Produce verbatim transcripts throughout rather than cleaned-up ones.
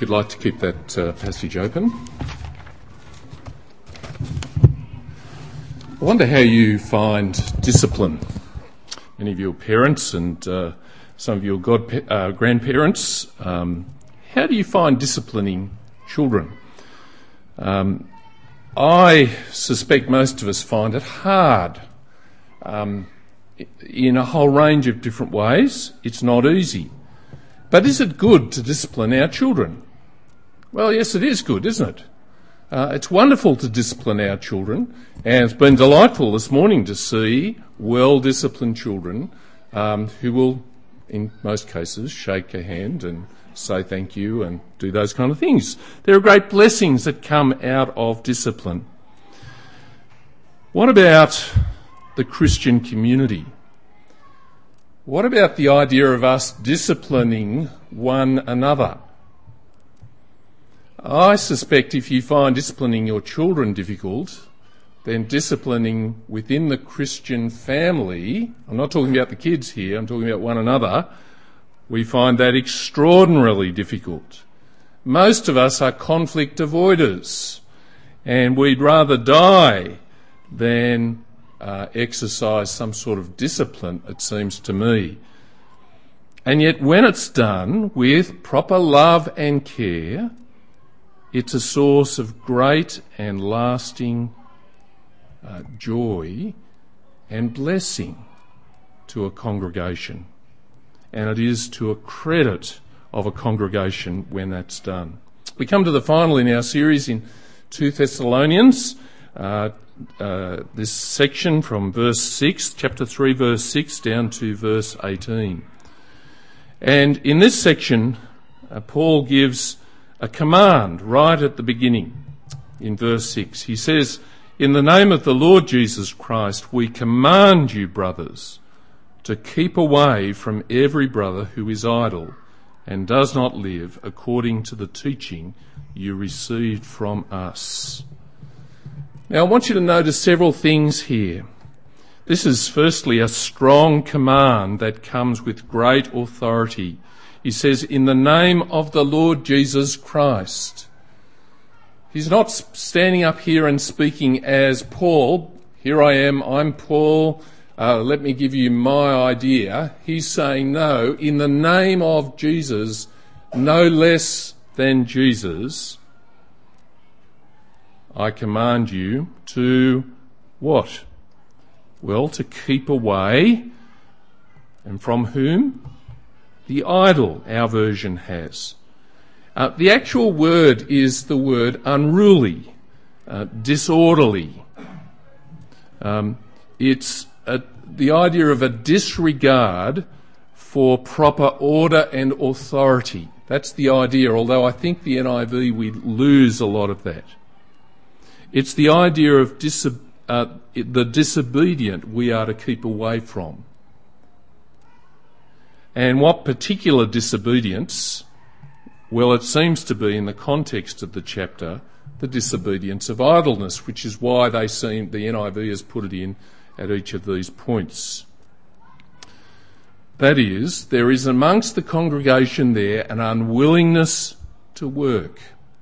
you'd like to keep that uh, passage open. I wonder how you find discipline. Many of you are parents and uh, some of you are god, uh, grandparents. Um, how do you find disciplining children? Um, I suspect most of us find it hard. Um, in a whole range of different ways. It's not easy. But is it good to discipline our children? Well, yes, it is good, isn't it? Uh, it's wonderful to discipline our children, and it's been delightful this morning to see well-disciplined children um, who will, in most cases, shake a hand and say thank you and do those kind of things. There are great blessings that come out of discipline. What about the Christian community? What about the idea of us disciplining one another? I suspect if you find disciplining your children difficult, then disciplining within the Christian family, I'm not talking about the kids here, I'm talking about one another, we find that extraordinarily difficult. Most of us are conflict avoiders, and we'd rather die than Uh, exercise some sort of discipline, it seems to me. And yet when it's done with proper love and care, it's a source of great and lasting uh, joy and blessing to a congregation. And it is to a credit of a congregation when that's done. We come to the final in our series in two Thessalonians. Uh, uh, this section from verse six, chapter three, verse six, down to verse eighteen. And in this section, uh, Paul gives a command right at the beginning in verse six. He says, "In the name of the Lord Jesus Christ, we command you, brothers, to keep away from every brother who is idle and does not live according to the teaching you received from us." Now, I want you to notice several things here. This is firstly a strong command that comes with great authority. He says, "In the name of the Lord Jesus Christ." He's not standing up here and speaking as Paul. Here I am, I'm Paul, uh, let me give you my idea. He's saying, no, in the name of Jesus, no less than Jesus, I command you to what? Well, to keep away. And from whom? The idle, our version has. Uh, the actual word is the word unruly, uh, disorderly. Um, it's a, the idea of a disregard for proper order and authority. That's the idea, although I think the N I V, we lose a lot of that. It's the idea of dis- uh, the disobedient we are to keep away from. And what particular disobedience? Well, it seems to be, in the context of the chapter, the disobedience of idleness, which is why they seem, the N I V has put it in at each of these points. That is, there is amongst the congregation there an unwillingness to work.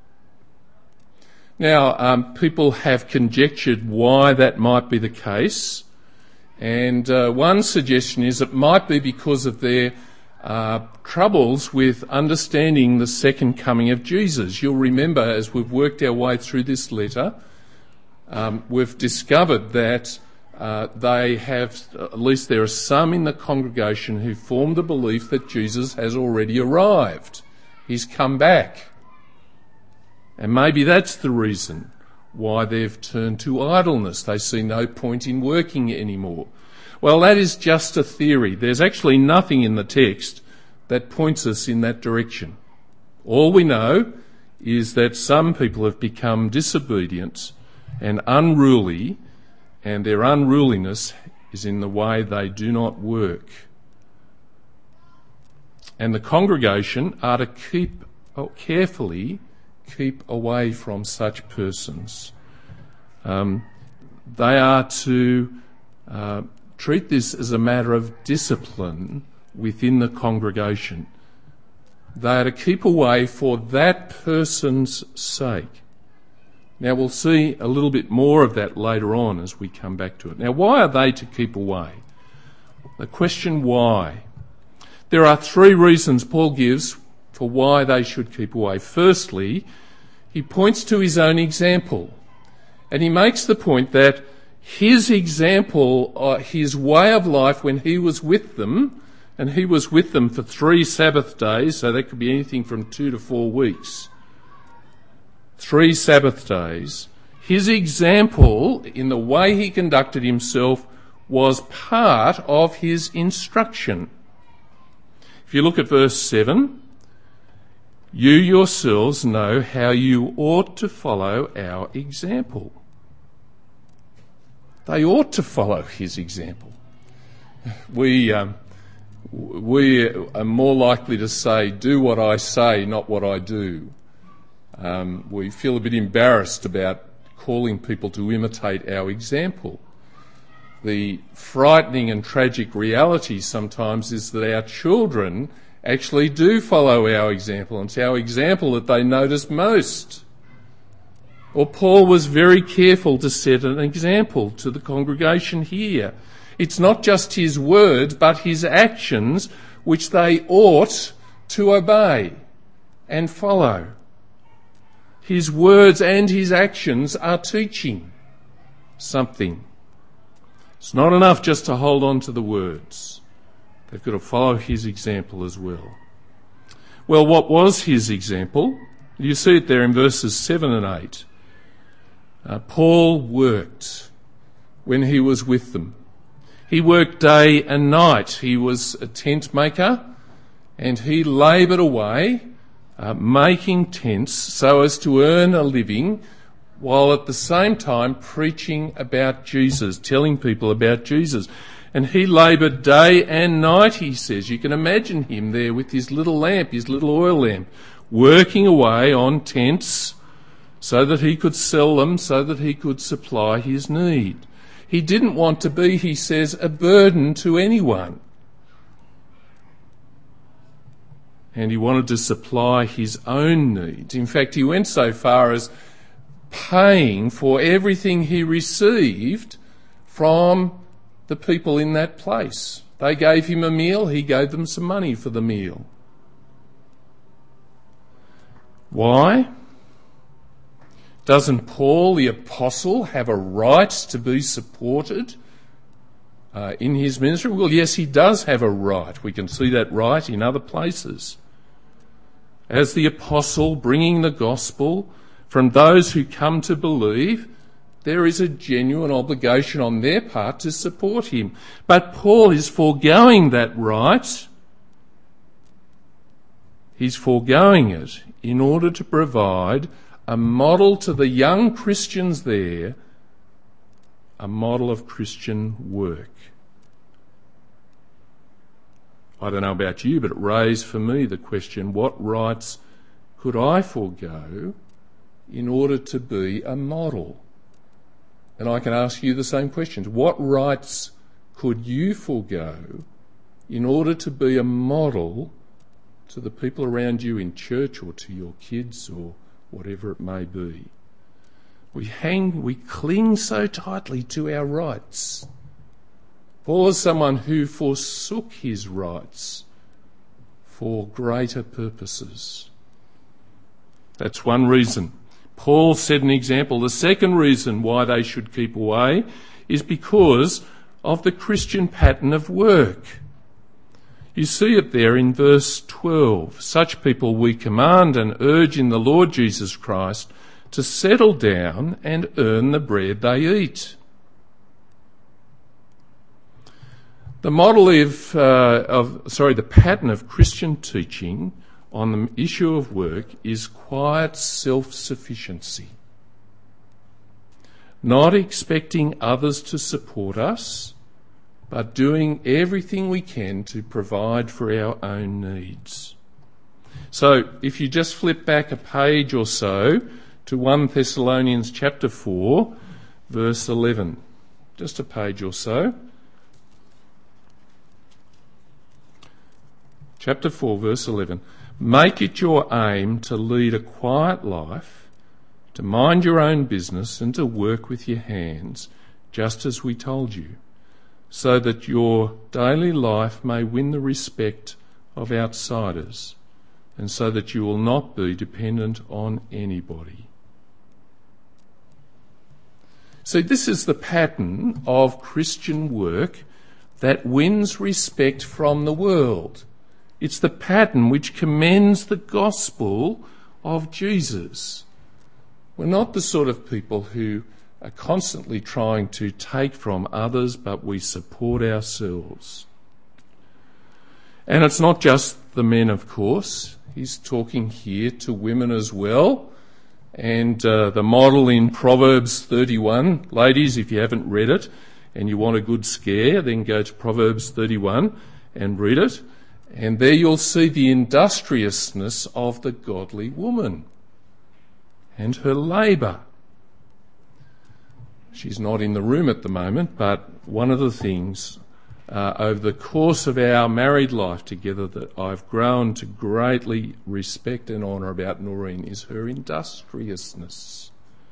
Now, um, people have conjectured why that might be the case, and uh, one suggestion is it might be because of their uh, troubles with understanding the second coming of Jesus. You'll remember, as we've worked our way through this letter, um, we've discovered that uh, they have, at least there are some in the congregation who form the belief that Jesus has already arrived. He's come back. And maybe that's the reason why they've turned to idleness. They see no point in working anymore. Well, that is just a theory. There's actually nothing in the text that points us in that direction. All we know is that some people have become disobedient and unruly, and their unruliness is in the way they do not work. And the congregation are to keep oh, carefully keep away from such persons. Um, they are to uh, treat this as a matter of discipline within the congregation. They are to keep away for that person's sake. Now we'll see a little bit more of that later on as we come back to it. Now why are they to keep away? The question why. There are three reasons Paul gives for why they should keep away. Firstly, he points to his own example. And he makes the point that his example, uh, his way of life when he was with them, and he was with them for three Sabbath days, so that could be anything from two to four weeks. Three Sabbath days. His example in the way he conducted himself was part of his instruction. If you look at verse seven, you yourselves know how you ought to follow our example. They ought to follow his example. We, um, we are more likely to say, do what I say, not what I do. Um, we feel a bit embarrassed about calling people to imitate our example. The frightening and tragic reality sometimes is that our children actually do follow our example, and it's our example that they notice most. Well, Paul was very careful to set an example to the congregation here. It's not just his words, but his actions which they ought to obey and follow. His words and his actions are teaching something. It's not enough just to hold on to the words. They've got to follow his example as well. Well, what was his example? You see it there in verses seven and eight. Uh, Paul worked when he was with them. He worked day and night. He was a tent maker, and he laboured away uh, making tents so as to earn a living, while at the same time preaching about Jesus, telling people about Jesus. And he laboured day and night, he says. You can imagine him there with his little lamp, his little oil lamp, working away on tents so that he could sell them, so that he could supply his need. He didn't want to be, he says, a burden to anyone. And he wanted to supply his own needs. In fact, he went so far as paying for everything he received from the people in that place. They gave him a meal, he gave them some money for the meal. Why? Doesn't Paul the apostle have a right to be supported uh, in his ministry? Well, yes, he does have a right. We can see that right in other places. As the apostle bringing the gospel from those who come to believe, there is a genuine obligation on their part to support him. But Paul is foregoing that right. He's foregoing it in order to provide a model to the young Christians there, a model of Christian work. I don't know about you, but it raised for me the question, what rights could I forego in order to be a model? And I can ask you the same questions. What rights could you forego in order to be a model to the people around you in church or to your kids or whatever it may be? We hang, we cling so tightly to our rights. Paul is someone who forsook his rights for greater purposes. That's one reason. Paul set an example. The second reason why they should keep away is because of the Christian pattern of work. You see it there in verse twelve. Such people we command and urge in the Lord Jesus Christ to settle down and earn the bread they eat. The model of, uh, of, sorry, the pattern of Christian teaching on the issue of work is quiet self-sufficiency. Not expecting others to support us, but doing everything we can to provide for our own needs. So if you just flip back a page or so to First Thessalonians chapter four, verse eleven. Just a page or so. Chapter four, verse eleven. Make it your aim to lead a quiet life, to mind your own business and to work with your hands, just as we told you, so that your daily life may win the respect of outsiders, and so that you will not be dependent on anybody. So this is the pattern of Christian work that wins respect from the world. It's the pattern which commends the gospel of Jesus. We're not the sort of people who are constantly trying to take from others, but we support ourselves. And it's not just the men, of course. He's talking here to women as well. And uh, the model in Proverbs thirty-one, ladies, if you haven't read it and you want a good scare, then go to Proverbs thirty-one and read it. And there you'll see the industriousness of the godly woman and her labour. She's not in the room at the moment, but one of the things uh, over the course of our married life together that I've grown to greatly respect and honour about Noreen is her industriousness.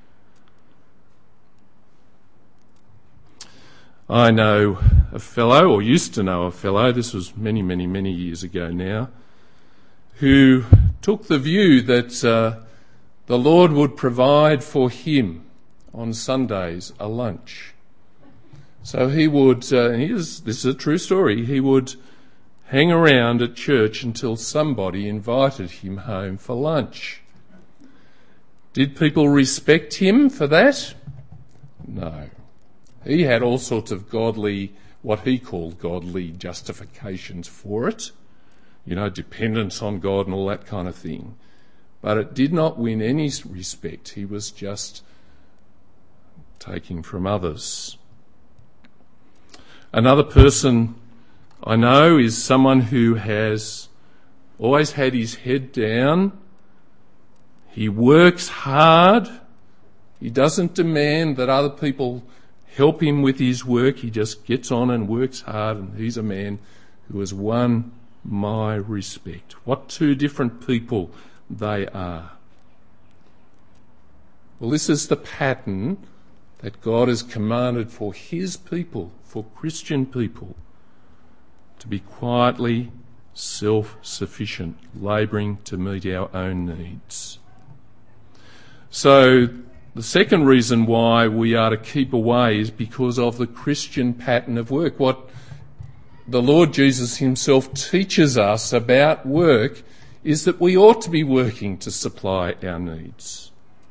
I know a fellow, or used to know a fellow, this was many, many, many years ago now, who took the view that uh, the Lord would provide for him on Sundays a lunch. So he would, uh, and here's, this is a true story, he would hang around at church until somebody invited him home for lunch. Did people respect him for that? No. He had all sorts of godly, what he called godly justifications for it. You know, dependence on God and all that kind of thing. But it did not win any respect. He was just taking from others. Another person I know is someone who has always had his head down. He works hard. He doesn't demand that other people help him with his work. He just gets on and works hard, and he's a man who has won my respect. What two different people they are. Well, this is the pattern that God has commanded for his people, for Christian people, to be quietly self-sufficient, labouring to meet our own needs. So the second reason why we are to keep away is because of the Christian pattern of work. What the Lord Jesus himself teaches us about work is that we ought to be working to supply our needs.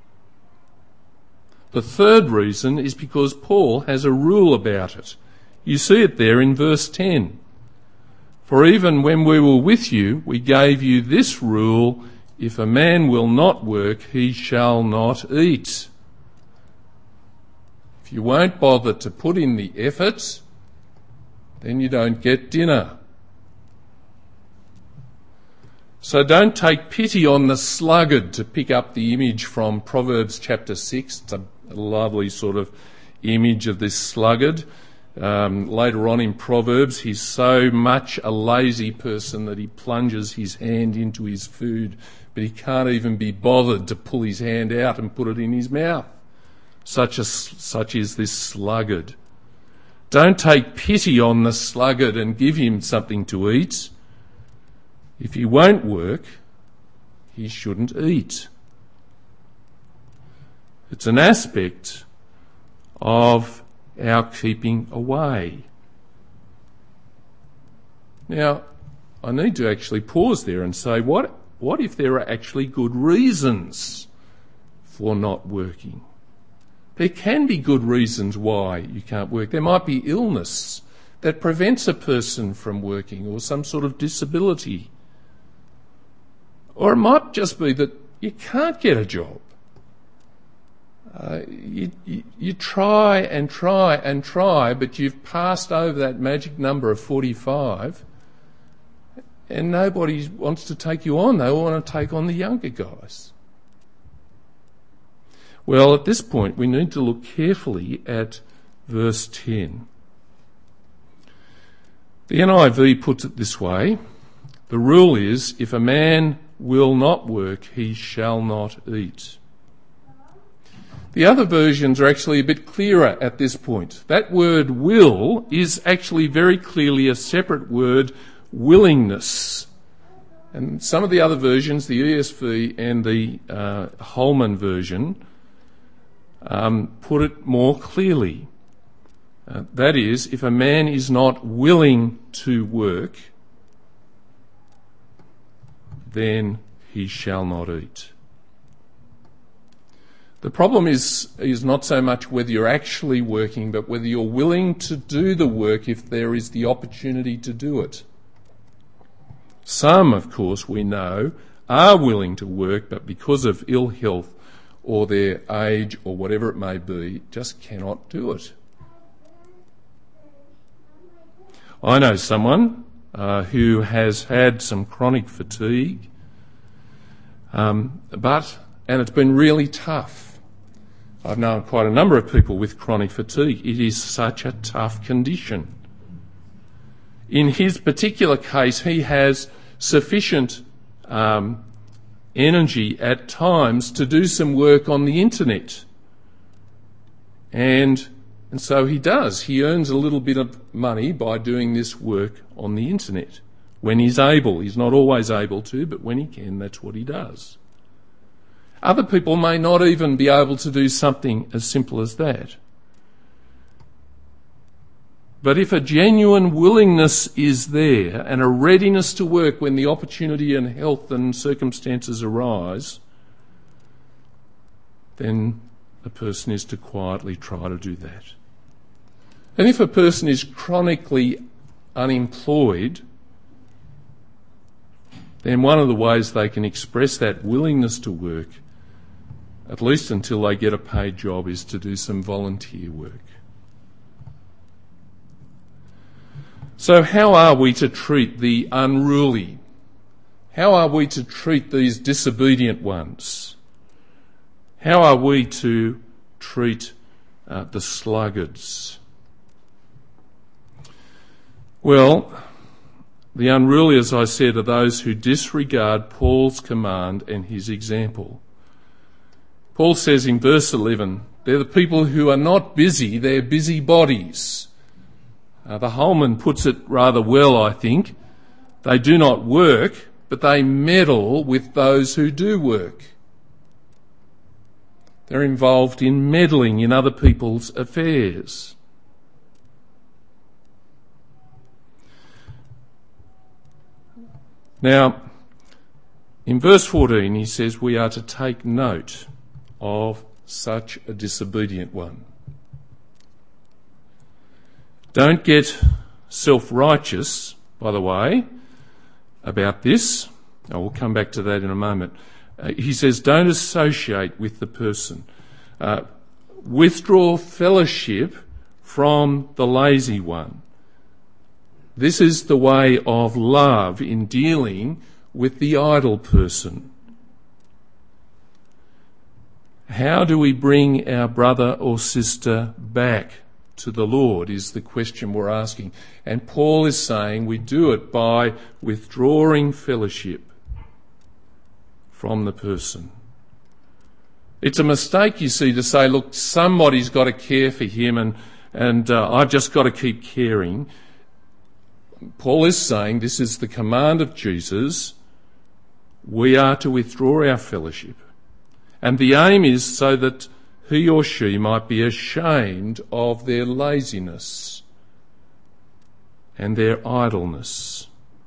The third reason is because Paul has a rule about it. You see it there in verse ten. For even when we were with you, we gave you this rule: if a man will not work, he shall not eat. If you won't bother to put in the effort, then you don't get dinner. So don't take pity on the sluggard, to pick up the image from Proverbs chapter six. It's a lovely sort of image of this sluggard. Um, later on in Proverbs, he's so much a lazy person that he plunges his hand into his food, but he can't even be bothered to pull his hand out and put it in his mouth. Such, a, such is this sluggard. Don't take pity on the sluggard and give him something to eat. If he won't work, he shouldn't eat. It's an aspect of our keeping away. Now, I need to actually pause there and say, what, what if there are actually good reasons for not working? There can be good reasons why you can't work. There might be illness that prevents a person from working, or some sort of disability. Or it might just be that you can't get a job. Uh, you, you, you try and try and try, but you've passed over that magic number of forty-five, and nobody wants to take you on. They all want to take on the younger guys. Well, at this point, we need to look carefully at verse ten. The N I V puts it this way: the rule is, if a man will not work, he shall not eat. The other versions are actually a bit clearer at this point. That word will is actually very clearly a separate word, willingness. And some of the other versions, the E S V and the uh, Holman version, um, put it more clearly. Uh, that is, if a man is not willing to work, then he shall not eat. The problem is, is not so much whether you're actually working, but whether you're willing to do the work if there is the opportunity to do it. Some, of course, we know, are willing to work, but because of ill health or their age or whatever it may be, just cannot do it. I know someone uh, who has had some chronic fatigue, um, but, and it's been really tough. I've known quite a number of people with chronic fatigue. It is such a tough condition. In his particular case, he has sufficient um, energy at times to do some work on the internet. And, and so he does. He earns a little bit of money by doing this work on the internet. When he's able. He's not always able to, but when he can, that's what he does. Other people may not even be able to do something as simple as that. But if a genuine willingness is there and a readiness to work when the opportunity and health and circumstances arise, then a person is to quietly try to do that. And if a person is chronically unemployed, then one of the ways they can express that willingness to work, at least until they get a paid job, is to do some volunteer work. So how are we to treat the unruly? How are we to treat these disobedient ones? How are we to treat uh, the sluggards? Well, the unruly, as I said, are those who disregard Paul's command and his example. Paul says in verse eleven, they're the people who are not busy, they're busybodies. Uh, the Holman puts it rather well, I think. They do not work, but they meddle with those who do work. They're involved in meddling in other people's affairs. Now, in verse fourteen, he says we are to take note of such a disobedient one. Don't get self-righteous, by the way, about this. I will come back to that in a moment. Uh, he says, don't associate with the person. Uh, withdraw fellowship from the lazy one. This is the way of love in dealing with the idle person. How do we bring our brother or sister back to the Lord is the question we're asking. And Paul is saying we do it by withdrawing fellowship from the person. It's a mistake, you see, to say, look, somebody's got to care for him and, and uh, I've just got to keep caring. Paul is saying this is the command of Jesus. We are to withdraw our fellowship. And the aim is so that he or she might be ashamed of their laziness and their idleness.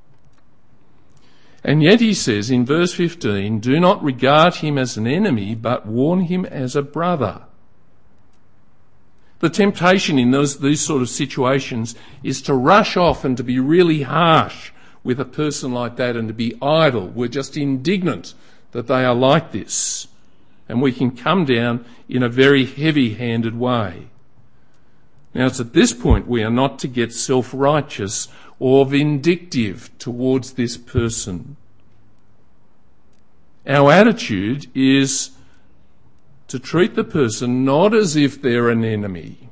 And yet he says in verse fifteen, do not regard him as an enemy, but warn him as a brother. The temptation in those, these sort of situations is to rush off and to be really harsh with a person like that and to be idle. We're just indignant that they are like this. And we can come down in a very heavy-handed way. Now, it's at this point we are not to get self-righteous or vindictive towards this person. Our attitude is to treat the person not as if they're an enemy,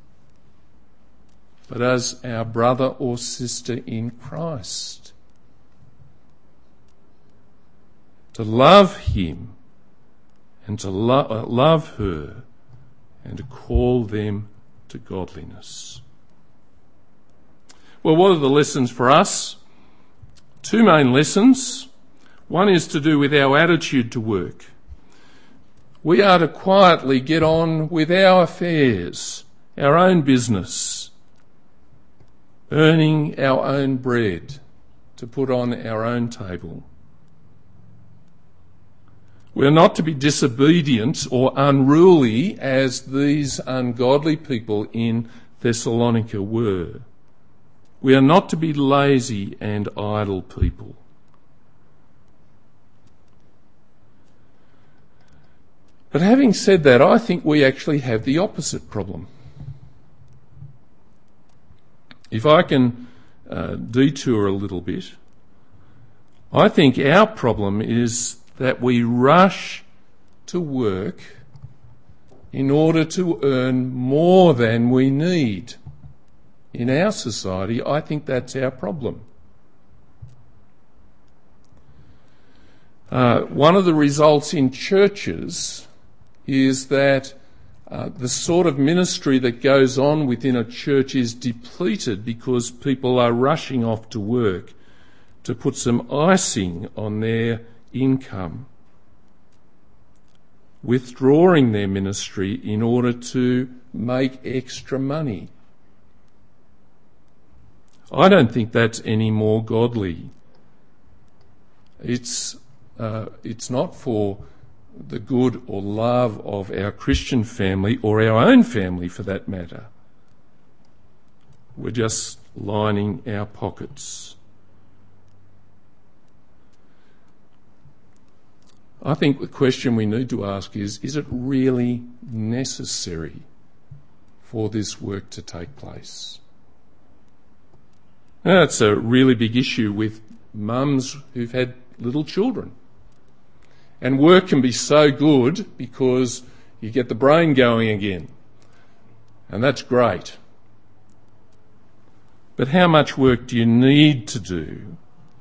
but as our brother or sister in Christ. to love him and to lo- uh, love her and to call them to godliness. Well, what are the lessons for us? Two main lessons. One is to do with our attitude to work. We are to quietly get on with our affairs, our own business, earning our own bread to put on our own table. We are not to be disobedient or unruly as these ungodly people in Thessalonica were. We are not to be lazy and idle people. But having said that, I think we actually have the opposite problem. If I can uh, detour a little bit, I think our problem is that we rush to work in order to earn more than we need. In our society, I think that's our problem. Uh, one of the results in churches is that uh, the sort of ministry that goes on within a church is depleted because people are rushing off to work to put some icing on their income, withdrawing their ministry in order to make extra money. I don't think that's any more godly. It's uh, it's not for the good or love of our Christian family or our own family for that matter. We're just lining our pockets. I think the question we need to ask is, is it really necessary for this work to take place? Now, that's a really big issue with mums who've had little children. And work can be so good because you get the brain going again. And that's great. But how much work do you need to do?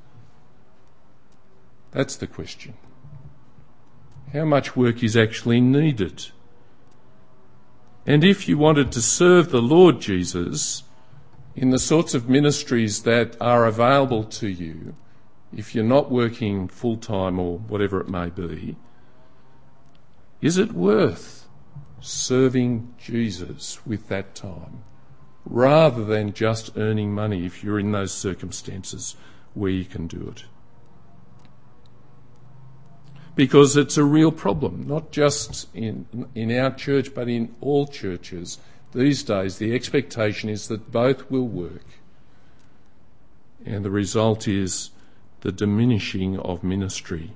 That's the question. How much work is actually needed? And if you wanted to serve the Lord Jesus in the sorts of ministries that are available to you, if you're not working full-time or whatever it may be, is it worth serving Jesus with that time rather than just earning money if you're in those circumstances where you can do it? Because it's a real problem, not just in, in our church but in all churches. These days the expectation is that both will work, and the result is the diminishing of ministry.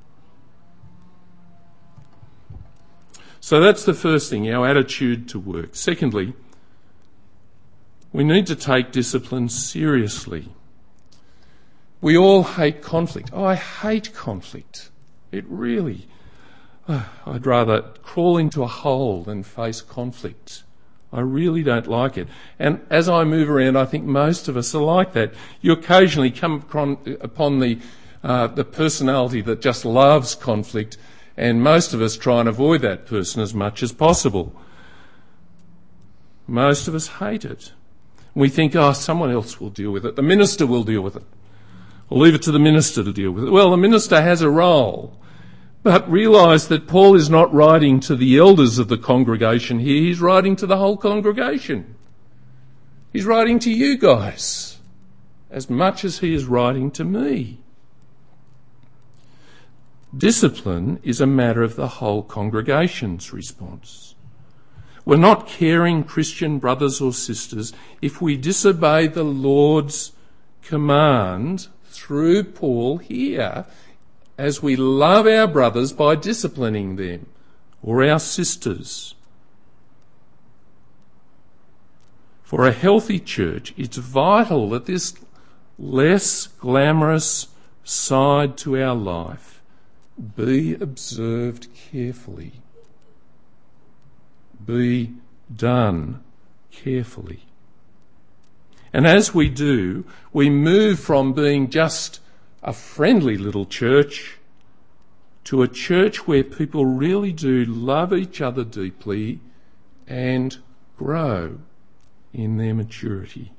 So that's the first thing, our attitude to work. Secondly, we need to take discipline seriously. We all hate conflict. Oh, I hate conflict. It really, oh, I'd rather crawl into a hole than face conflict. I really don't like it. And as I move around, I think most of us are like that. You occasionally come upon the uh, the personality that just loves conflict, and most of us try and avoid that person as much as possible. Most of us hate it. We think, oh, someone else will deal with it. The minister will deal with it. We'll leave it to the minister to deal with it. Well, the minister has a role. But realise that Paul is not writing to the elders of the congregation here, he's writing to the whole congregation. He's writing to you guys as much as he is writing to me. Discipline is a matter of the whole congregation's response. We're not caring Christian brothers or sisters if we disobey the Lord's command through Paul here, as we love our brothers by disciplining them, or our sisters. For a healthy church, it's vital that this less glamorous side to our life be observed carefully, be done carefully. And as we do, we move from being just a friendly little church to a church where people really do love each other deeply and grow in their maturity.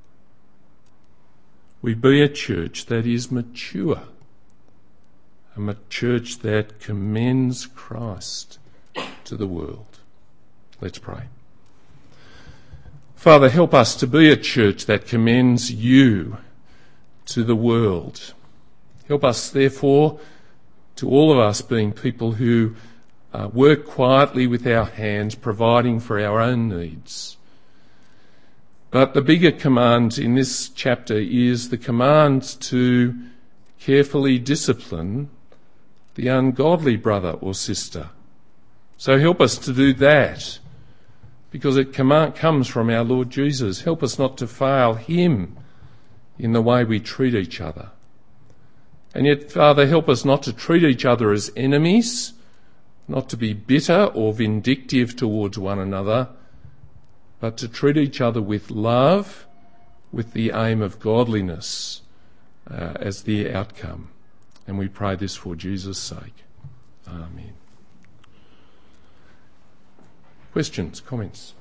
We be a church that is mature, a church that commends Christ to the world. Let's pray. Father, help us to be a church that commends you to the world. Help us, therefore, to all of us being people who uh, work quietly with our hands, providing for our own needs. But the bigger command in this chapter is the command to carefully discipline the ungodly brother or sister. So help us to do that, because it command comes from our Lord Jesus. Help us not to fail him in the way we treat each other. And yet, Father, help us not to treat each other as enemies, not to be bitter or vindictive towards one another, but to treat each other with love, with the aim of godliness uh, as the outcome. And we pray this for Jesus' sake. Amen. Questions, comments?